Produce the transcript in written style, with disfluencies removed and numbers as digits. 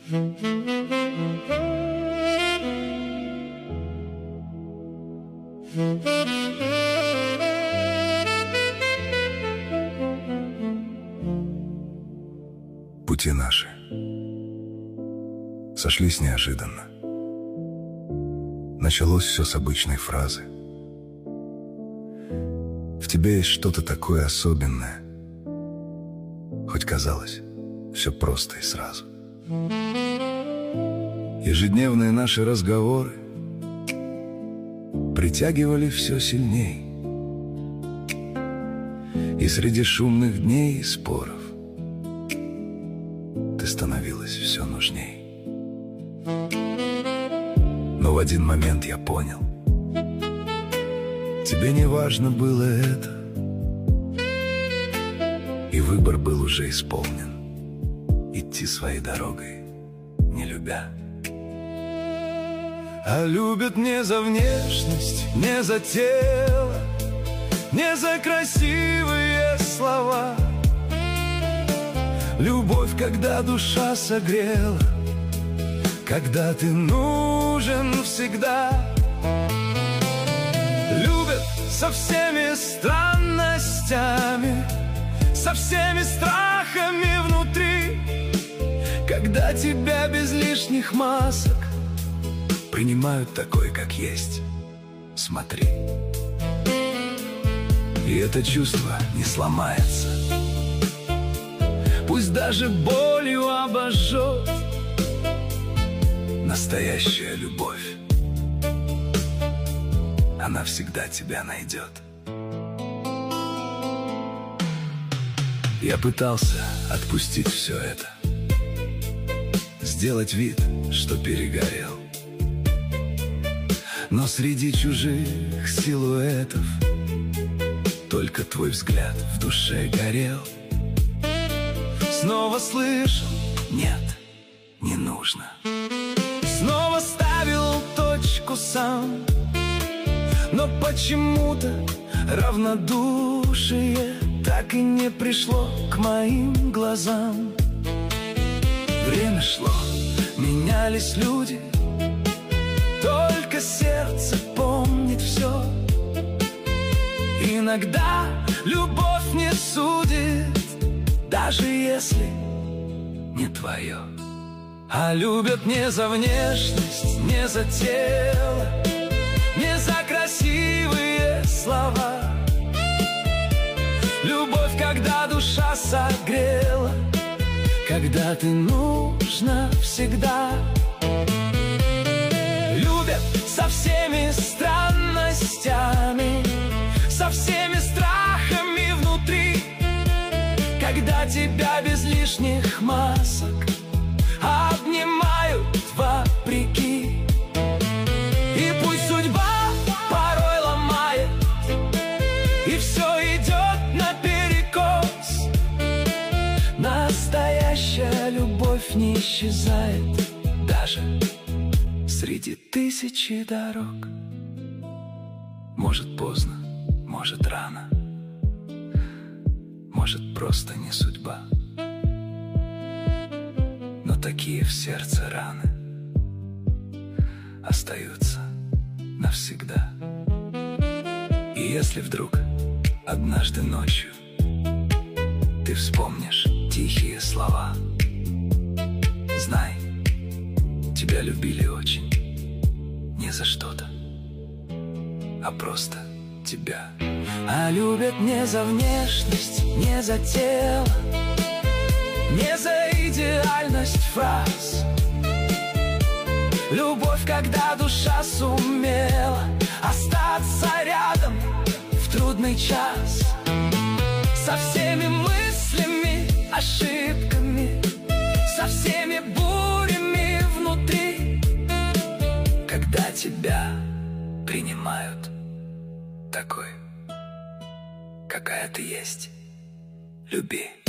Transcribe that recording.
Пути наши сошлись неожиданно. Началось все с обычной фразы. В тебе есть что-то такое особенное. Хоть казалось, все просто и сразу. Ежедневные наши разговоры притягивали все сильней. И среди шумных дней и споров ты становилась все нужней. Но в один момент я понял, тебе не важно было это, и выбор был уже исполнен. Идти своей дорогой, не любя. А любят не за внешность, не за тело, не за красивые слова. Любовь, когда душа согрела, когда ты нужен всегда. Любят со всеми странностями, со всеми страхами внутри, когда тебя без лишних масок принимают такой, как есть. Смотри. И это чувство не сломается, пусть даже болью обожжет. Настоящая любовь, она всегда тебя найдет. Я пытался отпустить все это, сделать вид, что перегорел. Но среди чужих силуэтов только твой взгляд в душе горел. Снова слышал: нет, не нужно. Снова ставил точку сам, но почему-то равнодушие так и не пришло к моим глазам. Время шло, менялись люди, только сердце помнит все. Иногда любовь не судит, даже если не твое. А любят не за внешность, не за тело, не за красивые слова. Любовь, когда душа согрела, когда ты нужна всегда. Любят со всеми странностями, со всеми страхами внутри, когда тебя без лишних масок обнимают вопреки. И пусть судьба порой ломает, и все идет наперекос, настоящая любовь не исчезает даже среди тысячи дорог. Может, поздно, может, рано, может, просто не судьба. Но такие в сердце раны остаются навсегда. И если вдруг однажды ночью ты вспомнишь тихие слова, знай, тебя любили очень не за что-то, а просто тебя. А любят не за внешность, не за тело, не за идеальность фраз. Любовь, когда душа сумела остаться рядом в трудный час, со всеми мыслями, ошибками, со всеми бурями внутри, когда тебя принимают такой, какая ты есть. Люби.